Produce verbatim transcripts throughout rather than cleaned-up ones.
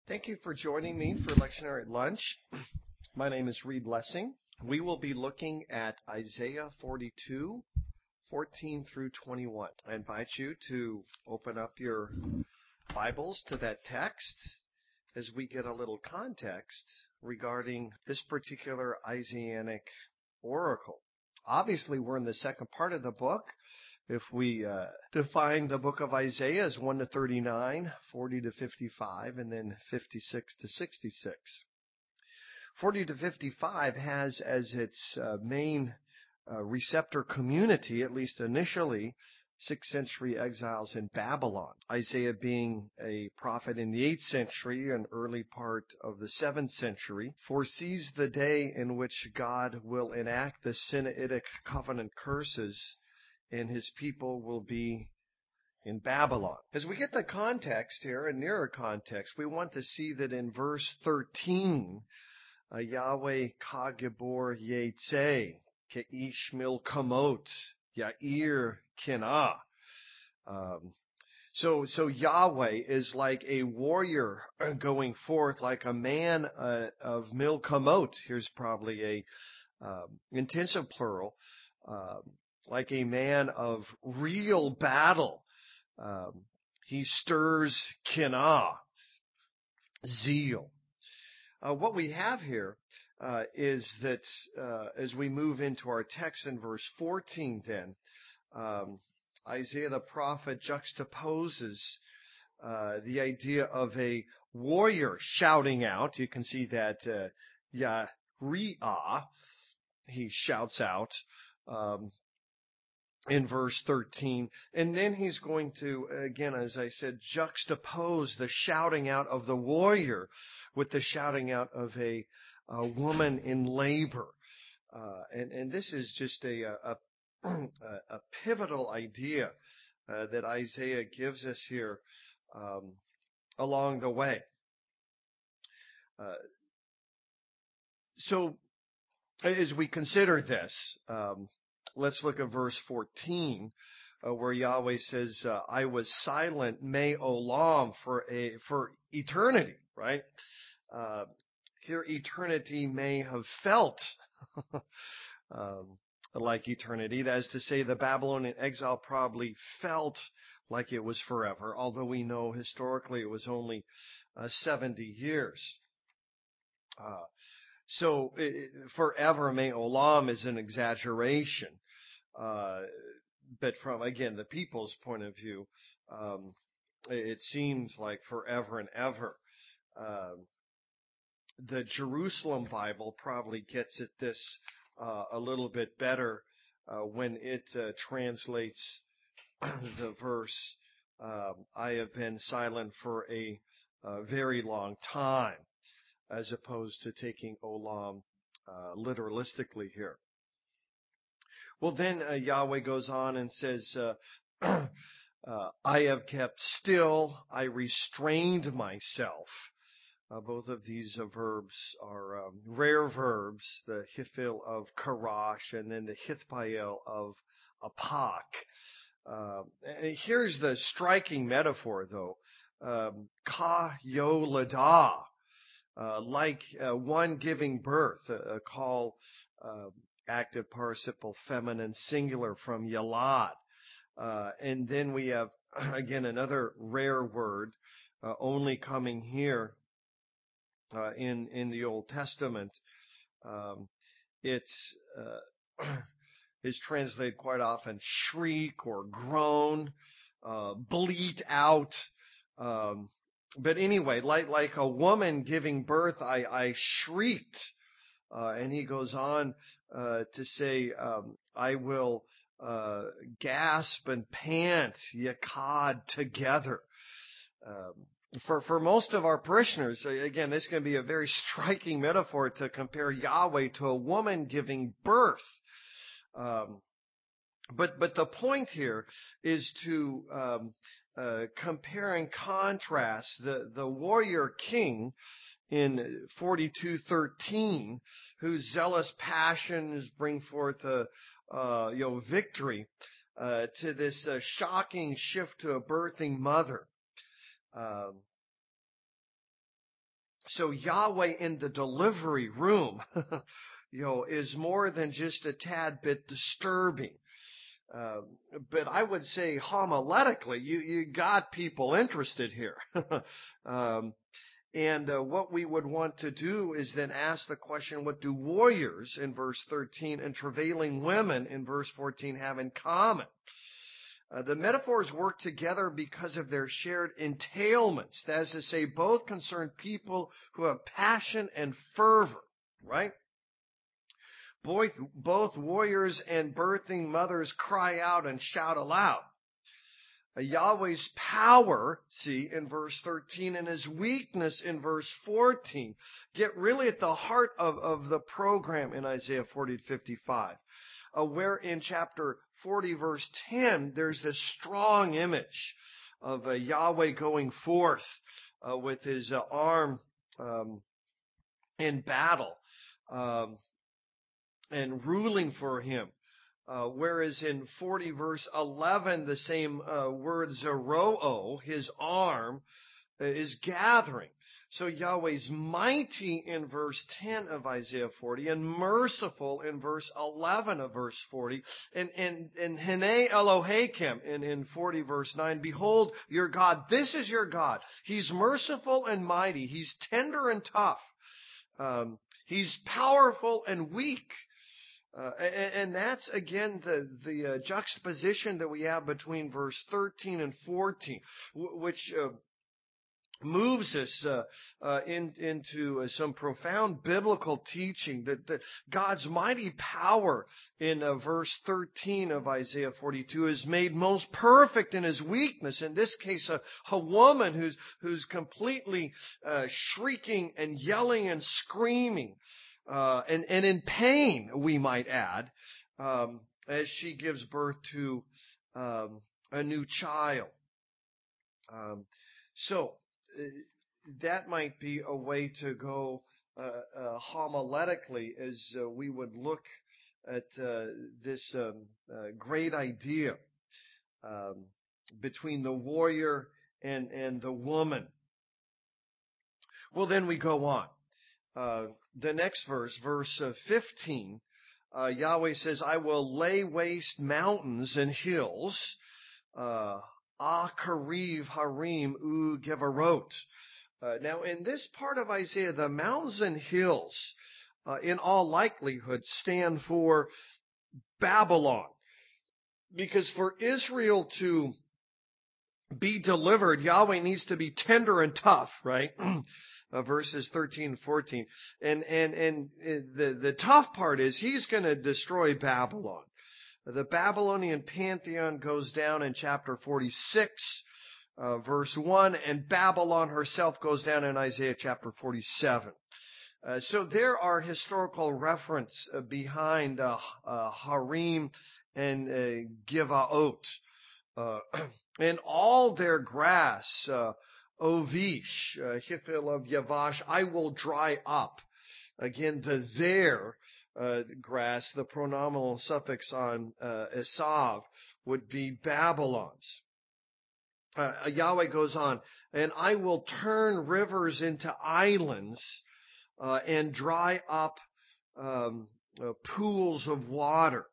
Thank you for joining me for Lectionary Lunch. My name is Reed Lessing. We will be looking at Isaiah forty-two, fourteen through twenty-one. I invite you to open up your Bibles to that text as we get a little context regarding this particular Isaianic oracle. Obviously, we're in the second part of the book. If we uh, define the book of Isaiah as one to thirty-nine, forty to fifty-five, and then fifty-six to sixty-six. forty to fifty-five has as its uh, main uh, receptor community, at least initially, sixth century exiles in Babylon. Isaiah, being a prophet in the eighth century and early part of the seventh century, foresees the day in which God will enact the Sinaitic covenant curses and his people will be in Babylon. As we get the context here, a nearer context, we want to see that in verse thirteen, uh, Yahweh Kagibor Yetzeh, Keish Milkamot, Yair Kinah. Um, so, so Yahweh is like a warrior going forth, like a man uh, of Milkamot. Here's probably a um, intensive plural. Um, like a man of real battle. Um, he stirs kinah, zeal. Uh, what we have here uh, is that uh, as we move into our text in verse fourteen then, um, Isaiah the prophet juxtaposes uh, the idea of a warrior shouting out. You can see that uh, Yariah, he shouts out, um, in verse thirteen. And then he's going to, again, as I said, juxtapose the shouting out of the warrior with the shouting out of a, a woman in labor. Uh, and, and this is just a, a, a, a pivotal idea uh, that Isaiah gives us here um, along the way. Uh, so as we consider this, um, let's look at verse fourteen, uh, where Yahweh says, uh, I was silent, may olam, for a for eternity, right? Uh, here eternity may have felt um, like eternity. That is to say, the Babylonian exile probably felt like it was forever, although we know historically it was only uh, seventy years. Uh, so it, forever may olam is an exaggeration. Uh, but from, again, the people's point of view, um, it seems like forever and ever. Uh, the Jerusalem Bible probably gets at this uh, a little bit better uh, when it uh, translates the verse, um, I have been silent for a, a very long time, as opposed to taking olam uh, literalistically here. Well, then uh, Yahweh goes on and says, uh, uh, I have kept still, I restrained myself. Uh, both of these uh, verbs are um, rare verbs, the hifil of karash and then the hithpael of apak. Uh, and here's the striking metaphor, though. Um, ka yolada, uh, like uh, one giving birth, a, a call uh, active participle feminine singular from yalad. Uh, and then we have, again, another rare word, uh, only coming here uh, in, in the Old Testament. Um, it uh, is translated quite often shriek or groan, uh, bleat out. Um, but anyway, like, like a woman giving birth, I, I shrieked. Uh, and he goes on uh, to say, um, I will uh, gasp and pant, yakad, together. Um, for, for most of our parishioners, again, this is going to be a very striking metaphor to compare Yahweh to a woman giving birth. Um, but, but the point here is to um, uh, compare and contrast the, the warrior king in forty-two thirteen, whose zealous passions bring forth a, uh, you know, victory, uh, to this uh, shocking shift to a birthing mother. Um, So Yahweh in the delivery room, you know, is more than just a tad bit disturbing. Uh, but I would say homiletically, you, you got people interested here. um, and uh, what we would want to do is then ask the question, what do warriors in verse thirteen and travailing women in verse fourteen have in common? Uh, the metaphors work together because of their shared entailments. That is to say, both concern people who have passion and fervor, right? Both, both warriors and birthing mothers cry out and shout aloud. Uh, Yahweh's power, see, in verse thirteen, and his weakness in verse fourteen, get really at the heart of, of the program in Isaiah forty to fifty-five. Uh, where in chapter forty, verse ten, there's this strong image of uh, Yahweh going forth uh, with his uh, arm um, in battle um, and ruling for him. Uh, whereas in forty, verse eleven, the same uh, word Zeroo, his arm, uh, is gathering. So Yahweh's mighty in verse ten of Isaiah forty and merciful in verse eleven of verse forty. And, and, and Hene Eloheikim in, in forty verse nine, behold your God. This is your God. He's merciful and mighty. He's tender and tough. Um, he's powerful and weak. Uh, and, and that's again the, the uh, juxtaposition that we have between verse thirteen and fourteen, w- which, uh, moves us uh, uh, in, into uh, some profound biblical teaching that, that God's mighty power in uh, verse thirteen of Isaiah forty-two is made most perfect in his weakness. In this case, a, a woman who's who's completely uh, shrieking and yelling and screaming uh, and, and in pain, we might add, um, as she gives birth to um, a new child. Um, so, uh, that might be a way to go uh, uh, homiletically as uh, we would look at uh, this um, uh, great idea um, between the warrior and, and the woman. Well, then we go on. Uh, the next verse, verse uh, fifteen, uh, Yahweh says, I will lay waste mountains and hills, uh, Ah Kariv Harim U Gevarot. Uh, now, in this part of Isaiah, the mountains and hills, uh, in all likelihood, stand for Babylon. Because for Israel to be delivered, Yahweh needs to be tender and tough, right? uh, verses thirteen and fourteen. And, and, and the, the tough part is he's going to destroy Babylon. The Babylonian pantheon goes down in chapter forty-six, uh, verse one, and Babylon herself goes down in Isaiah chapter forty-seven. Uh, so there are historical reference uh, behind uh, uh, Harim and uh, Givaot. Uh, and all their grass, uh, Ovish, uh, Hifil of Yavash, I will dry up. Again, the there uh, grass, the pronominal suffix on uh, Esav, would be Babylon's. Uh, Yahweh goes on, and I will turn rivers into islands uh, and dry up um, uh, pools of water.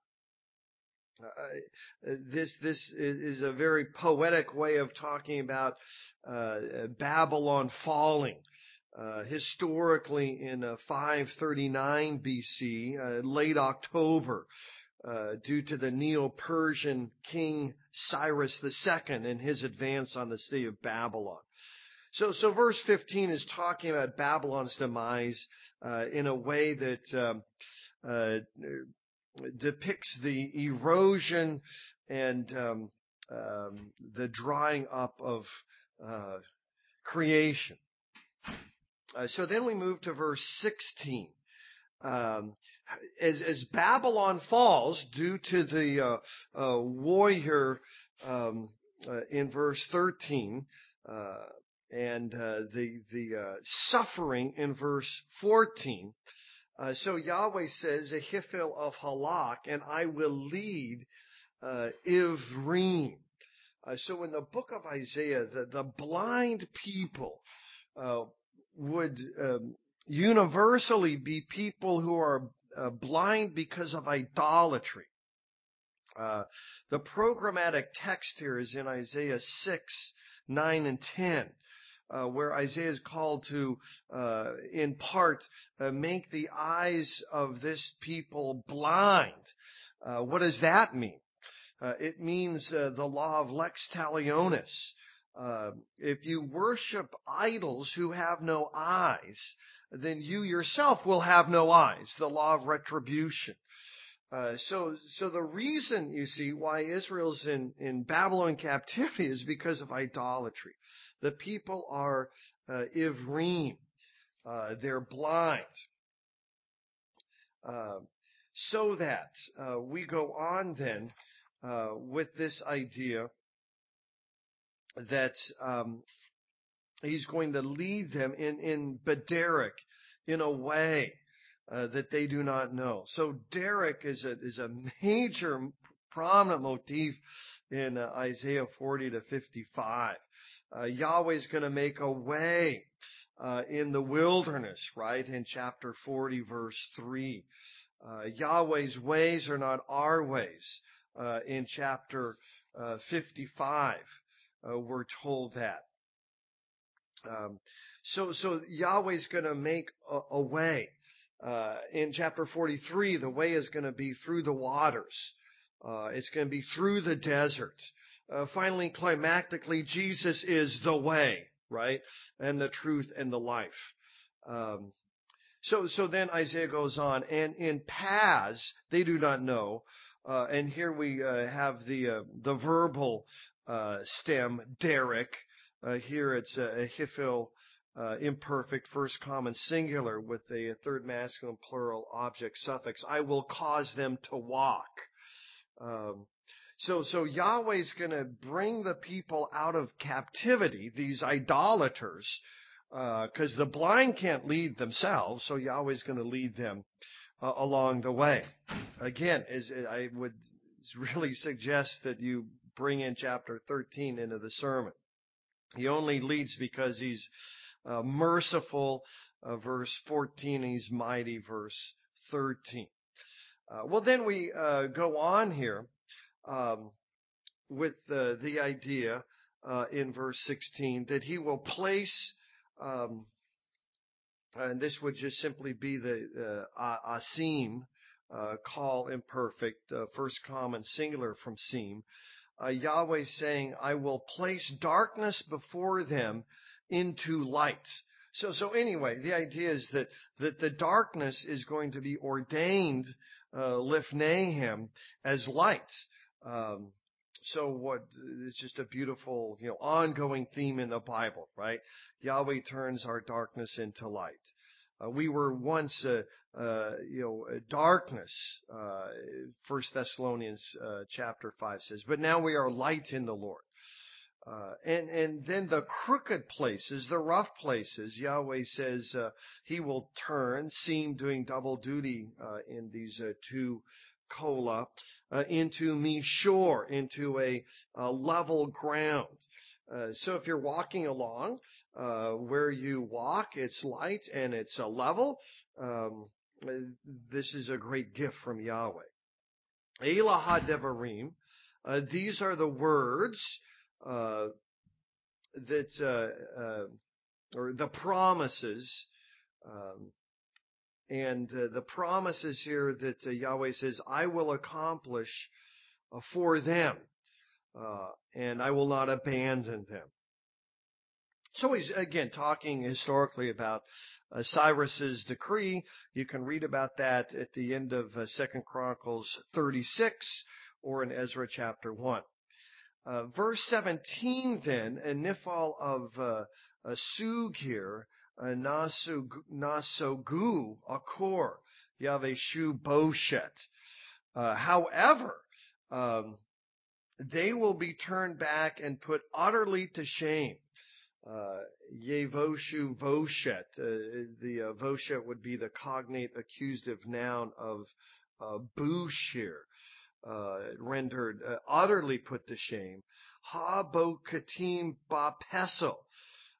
Uh, this this is, is a very poetic way of talking about uh, Babylon falling. Uh, historically, in uh, five thirty-nine B C, uh, late October, uh, due to the Neo-Persian king Cyrus the Second and his advance on the city of Babylon. So, so verse fifteen is talking about Babylon's demise uh, in a way that um, uh, depicts the erosion and um, um, the drying up of uh, creation. Uh, so then we move to verse sixteen. Um, as, as Babylon falls due to the uh, uh, warrior um, uh, in verse thirteen uh, and uh, the the uh, suffering in verse fourteen. Uh, so Yahweh says, Ahithphel of Halak, and I will lead uh, Ivrim. Uh, so in the book of Isaiah, the, the blind people uh, would um, universally be people who are uh, blind because of idolatry. Uh, the programmatic text here is in Isaiah six, nine, and ten, uh, where Isaiah is called to, uh, in part, uh, make the eyes of this people blind. Uh, what does that mean? Uh, it means uh, the law of lex talionis. Uh, if you worship idols who have no eyes, then you yourself will have no eyes. The law of retribution. Uh, so, so the reason, you see, why Israel's in, in Babylon captivity is because of idolatry. The people are uh, ivrim. Uh, they're blind. Uh, so that uh, we go on then uh, with this idea that um, he's going to lead them in, in Bederek, in a way uh, that they do not know. So Derek is a, is a major prominent motif in uh, Isaiah forty to fifty-five. Uh, Yahweh's going to make a way uh, in the wilderness, right, in chapter forty, verse three. Uh, Yahweh's ways are not our ways. Uh, in chapter uh, fifty-five, uh, we're told that. Um, so, so Yahweh's going to make a, a way. Uh, in chapter forty-three, the way is going to be through the waters. Uh, it's going to be through the desert. Uh, finally, climactically, Jesus is the way, right? And the truth and the life. Um, so, so then Isaiah goes on, and in Paz, they do not know. Uh, and here we uh, have the uh, the verbal uh, stem, Derek. Uh, here it's a, a hifil, uh, imperfect, first common singular with a third masculine plural object suffix. I will cause them to walk. Um, so, so Yahweh's going to bring the people out of captivity, these idolaters, because uh, the blind can't lead themselves, so Yahweh's going to lead them uh, along the way. Again, as I would really suggest that you bring in chapter thirteen into the sermon. He only leads because he's uh, merciful, uh, verse fourteen, and he's mighty, verse thirteen. Uh, well, then we uh, go on here um, with uh, the idea uh, in verse sixteen that he will place, um, and this would just simply be the uh, asim, uh, call imperfect, uh, first common singular from seem. Uh, Yahweh saying, I will place darkness before them into light. So, so anyway, the idea is that, that the darkness is going to be ordained, uh, lifnehem, as light. Um, so what, it's just a beautiful, you know, ongoing theme in the Bible, right? Yahweh turns our darkness into light. Uh, we were once, uh, uh, you know, darkness. Uh, First Thessalonians uh, chapter five says, but now we are light in the Lord. Uh, and and then the crooked places, the rough places, Yahweh says uh, He will turn, seem doing double duty uh, in these uh, two kola, uh, into mishor, into a, a level ground. Uh, so if you're walking along, uh, where you walk, it's light and it's a level. Um, this is a great gift from Yahweh. Elah HaDevarim, uh, these are the words, uh, that, uh, uh, or the promises, um, and uh, the promises here that uh, Yahweh says, I will accomplish uh, for them, uh, and I will not abandon them. So he's, again, talking historically about uh, Cyrus's decree. You can read about that at the end of uh, Second Chronicles thirty-six or in Ezra chapter one. Uh, verse seventeen then, a nifal of uh, a sug here, a nasogu, nasogu akor, Yaveshu boshet. Uh, however, um, they will be turned back and put utterly to shame. Uh, Yevoshu Voshet. Uh, the uh, Voshet would be the cognate accusative noun of uh, Bushir, uh, rendered uh, utterly put to shame. Ha bo katim ba peso.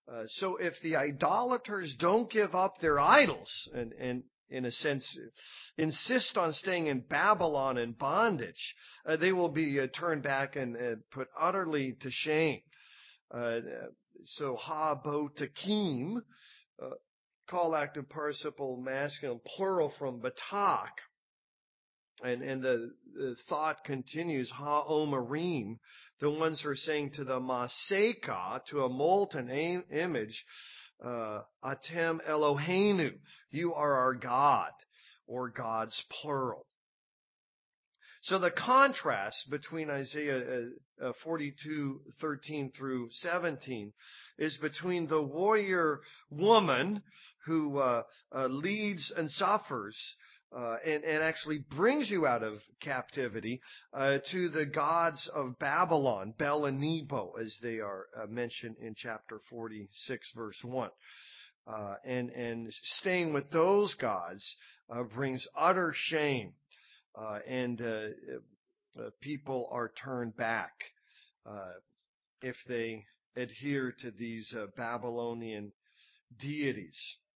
Uh, so if the idolaters don't give up their idols and, and in a sense, insist on staying in Babylon in bondage, uh, they will be uh, turned back and uh, put utterly to shame. Uh, so ha-bo-takim, uh, call active participle masculine plural from batak. And, and the, the thought continues, ha-omerim, the ones who are saying to the maseka, to a molten a- image, uh, atem Eloheinu, you are our God, or God's plural. So the contrast between Isaiah uh, forty-two, thirteen through seventeen is between the warrior woman who uh, uh, leads and suffers uh, and, and actually brings you out of captivity uh, to the gods of Babylon, Bel and Nebo, as they are uh, mentioned in chapter forty-six, verse one. Uh, and, and staying with those gods uh, brings utter shame. Uh, and uh, uh, people are turned back uh, if they adhere to these uh, Babylonian deities.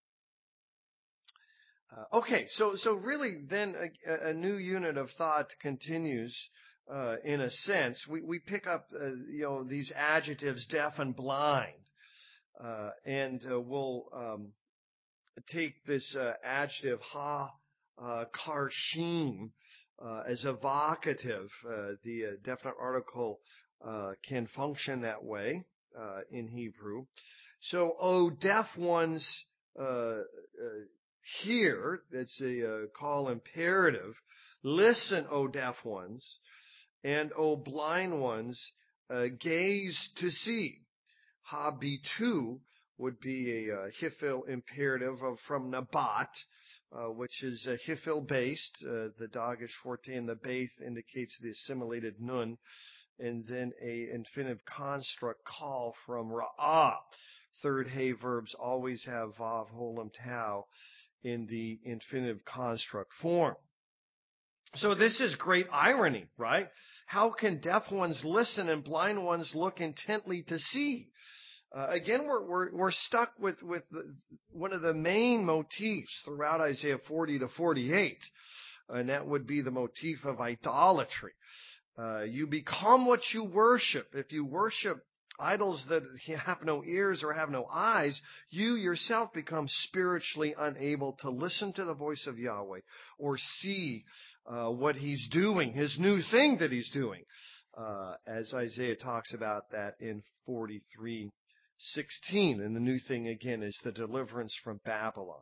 Uh, okay, so so really, then a, a new unit of thought continues. Uh, in a sense, we we pick up uh, you know these adjectives, deaf and blind, uh, and uh, we'll um, take this uh, adjective ha uh, karshim. Uh, as evocative, uh, the uh, definite article uh, can function that way uh, in Hebrew. So, O deaf ones, uh, uh, hear, that's a uh, call imperative. Listen, O deaf ones, and O blind ones, uh, gaze to see. Ha-bitu would be a uh, hifil imperative of, from Nabat, Uh, which is uh, hifil-based. Uh, the Dagesh fourteen, the Baith indicates the assimilated nun, and then a infinitive construct call from Ra'ah. Third hay verbs always have vav, holem, tau in the infinitive construct form. So this is great irony, right? How can deaf ones listen and blind ones look intently to see? Uh, again, we're, we're, we're stuck with, with the, one of the main motifs throughout Isaiah forty to forty-eight, and that would be the motif of idolatry. Uh, you become what you worship. If you worship idols that have no ears or have no eyes, you yourself become spiritually unable to listen to the voice of Yahweh or see uh, what He's doing, His new thing that He's doing, uh, as Isaiah talks about that in forty-three sixteen, and the new thing again is the deliverance from Babylon.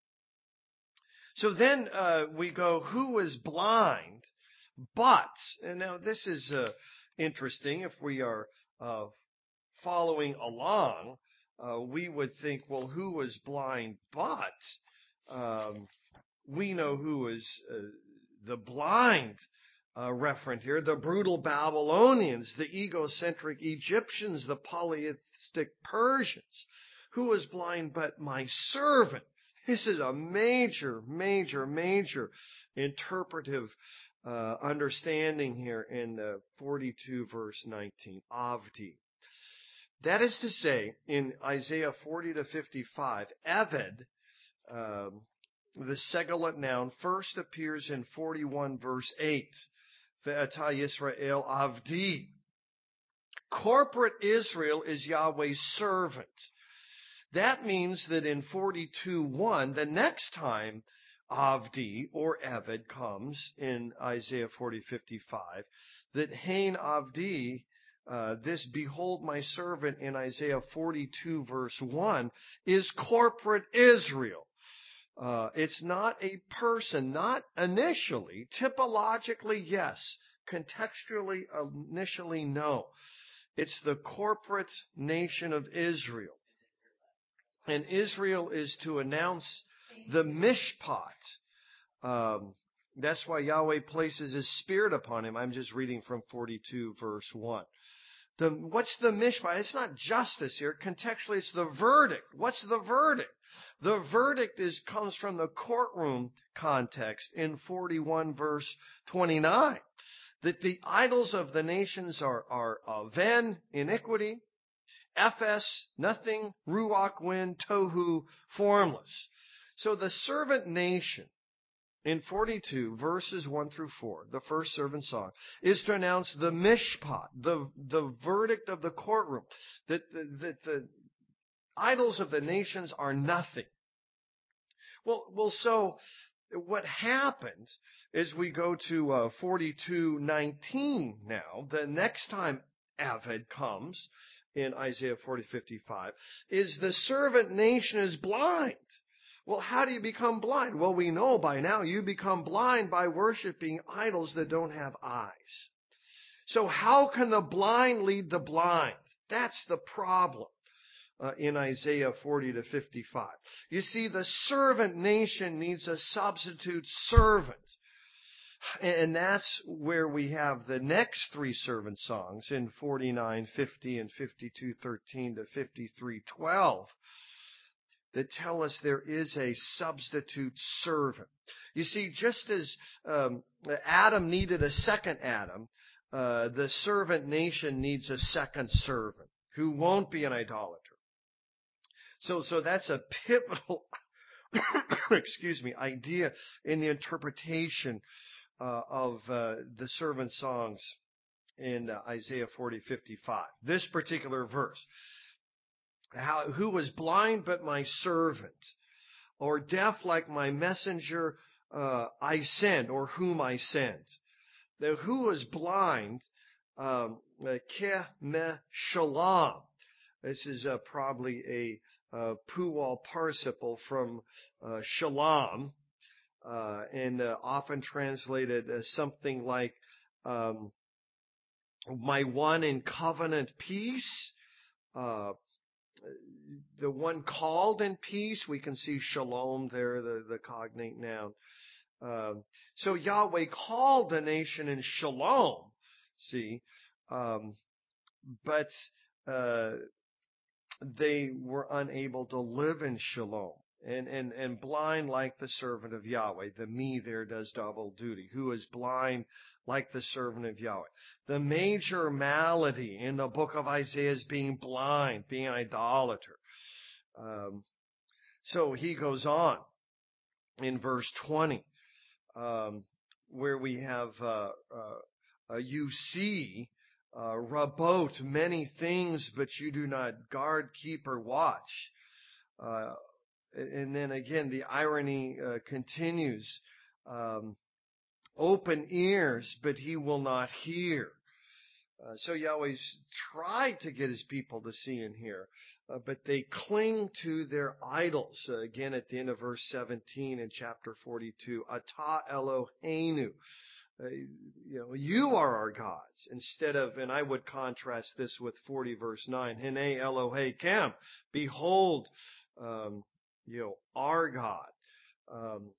So then uh, we go, who is blind? But, and now this is uh, interesting, if we are uh, following along, uh, we would think, well, who was blind? But um, we know who is uh, the blind Uh, referent here, the brutal Babylonians, the egocentric Egyptians, the polytheistic Persians. Who is blind but my servant? This is a major, major, major interpretive uh, understanding here in uh, forty-two verse nineteen, Avdi. That is to say, in Isaiah forty to fifty-five, Eved, um, the Segalit noun, first appears in forty-one verse eight. Ve'ata Yisrael Avdi. Corporate Israel is Yahweh's servant. That means that in forty-two one, the next time Avdi or Eved comes in Isaiah forty fifty-five, that Hein Avdi, uh, this behold my servant in Isaiah forty-two verse one, is corporate Israel. Uh, it's not a person, not initially. Typologically, yes. Contextually, initially, no. It's the corporate nation of Israel. And Israel is to announce the mishpat. Um, that's why Yahweh places His Spirit upon him. I'm just reading from forty-two verse one. The, what's the mishpat? It's not justice here. Contextually, it's the verdict. What's the verdict? The verdict is comes from the courtroom context in forty-one verse twenty-nine. That the idols of the nations are, are aven, iniquity, Ephes, nothing, ruach, wind, tohu, formless. So the servant nation in forty-two, verses one through four, the first servant song, is to announce the mishpat, the, the verdict of the courtroom, that the, that the idols of the nations are nothing. Well, well, so what happens is we go to uh, forty-two nineteen now, the next time Aved comes in Isaiah forty fifty-five, is the servant nation is blind. Well, how do you become blind? Well, we know by now you become blind by worshiping idols that don't have eyes. So how can the blind lead the blind? That's the problem uh, in Isaiah forty to fifty-five. You see, the servant nation needs a substitute servant. And that's where we have the next three servant songs in forty-nine fifty and fifty-two thirteen to fifty-three twelve. That tell us there is a substitute servant. You see, just as um, Adam needed a second Adam, uh, the servant nation needs a second servant who won't be an idolater. So, so that's a pivotal, excuse me, idea in the interpretation uh, of uh, the servant songs in uh, Isaiah forty fifty-five. This particular verse. How, who was blind but my servant, or deaf like my messenger uh, I send, or whom I send. The who was blind, um, ke me shalom. This is uh, probably a uh, puwal participle from uh, shalom, uh, and uh, often translated as something like um, my one in covenant peace. Uh, The one called in peace, we can see shalom there, the, the cognate noun. Um, so Yahweh called the nation in shalom, see, um, but uh, they were unable to live in shalom. And, and, and blind like the servant of Yahweh. The me there does double duty. Who is blind like the servant of Yahweh. The major malady in the book of Isaiah is being blind, being an idolater. Um, so he goes on in verse twenty, um, where we have, uh, uh, uh, you see, uh, rabot, many things, but you do not guard, keep, or watch. Uh, and then again, the irony uh, continues. Um, open ears, but he will not hear. Uh, so Yahweh's tried to get his people to see and hear, uh, but they cling to their idols. Uh, again, at the end of verse seventeen in chapter forty-two, Ata Eloheinu. Uh, you know, you are our gods. Instead of, and I would contrast this with forty verse nine, Hine Eloheikem. Behold, um, you know, our God. Um,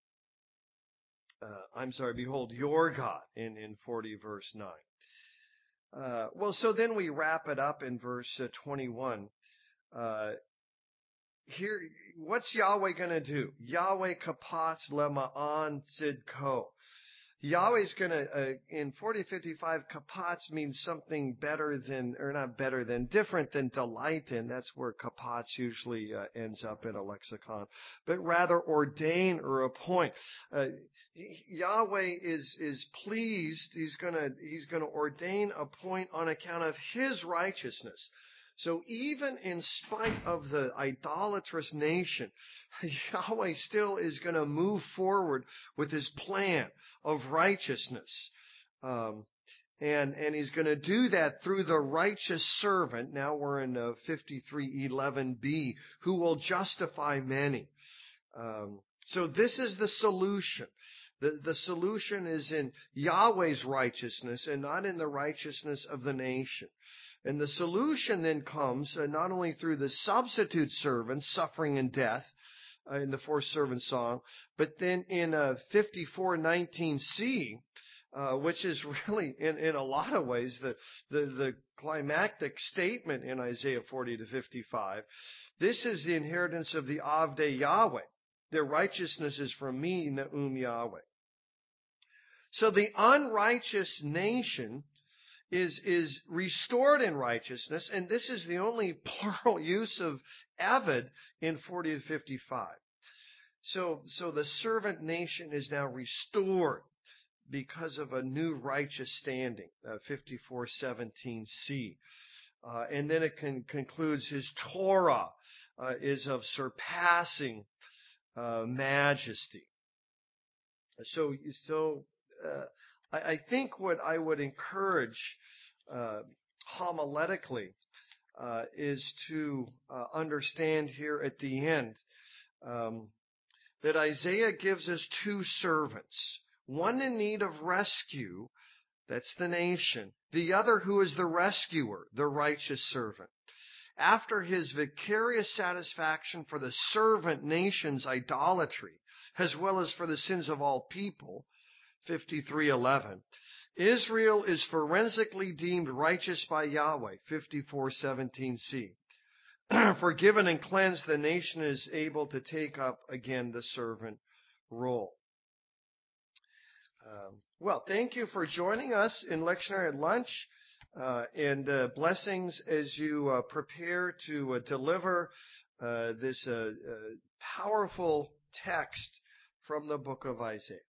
uh, I'm sorry, behold your God in, in forty verse nine. Uh, well, so then we wrap it up in verse uh, twenty-one. Uh, here, what's Yahweh going to do? Yahweh kapatz lema'an tzidko. Yahweh's going to, uh, in forty fifty-five, kapatz means something better than, or not better than, different than delight in. That's where kapatz usually uh, ends up in a lexicon. But rather ordain or appoint. Uh, Yahweh is, is pleased. He's going to, he's going to ordain, appoint on account of his righteousness. So even in spite of the idolatrous nation, Yahweh still is going to move forward with his plan of righteousness. Um, and, and he's going to do that through the righteous servant. Now we're in uh, fifty-three eleven b, who will justify many. Um, so this is the solution. The, the solution is in Yahweh's righteousness and not in the righteousness of the nation. And the solution then comes uh, not only through the substitute servant, suffering and death, uh, in the fourth servant song, but then in uh, fifty-four nineteen c, uh, which is really, in, in a lot of ways, the, the, the climactic statement in Isaiah forty to fifty-five. This is the inheritance of the Avdei Yahweh. Their righteousness is from me, Ne'um Yahweh. So the unrighteous nation is, is restored in righteousness, and this is the only plural use of Avid in forty to fifty-five. So, so the servant nation is now restored because of a new righteous standing, uh, fifty-four seventeen c. Uh, and then it can, concludes his Torah uh, is of surpassing uh, majesty. So, so uh, I, I think what I would encourage uh, homiletically uh, is to uh, understand here at the end um, that Isaiah gives us two servants, one in need of rescue, that's the nation, the other who is the rescuer, the righteous servant. After his vicarious satisfaction for the servant nation's idolatry, as well as for the sins of all people, fifty-three eleven, Israel is forensically deemed righteous by Yahweh, fifty-four seventeen c. Forgiven and cleansed, the nation is able to take up again the servant role. Um, well, thank you for joining us in Lectionary at Lunch, uh, and uh, blessings as you uh, prepare to uh, deliver uh, this uh, uh, powerful text from the book of Isaiah.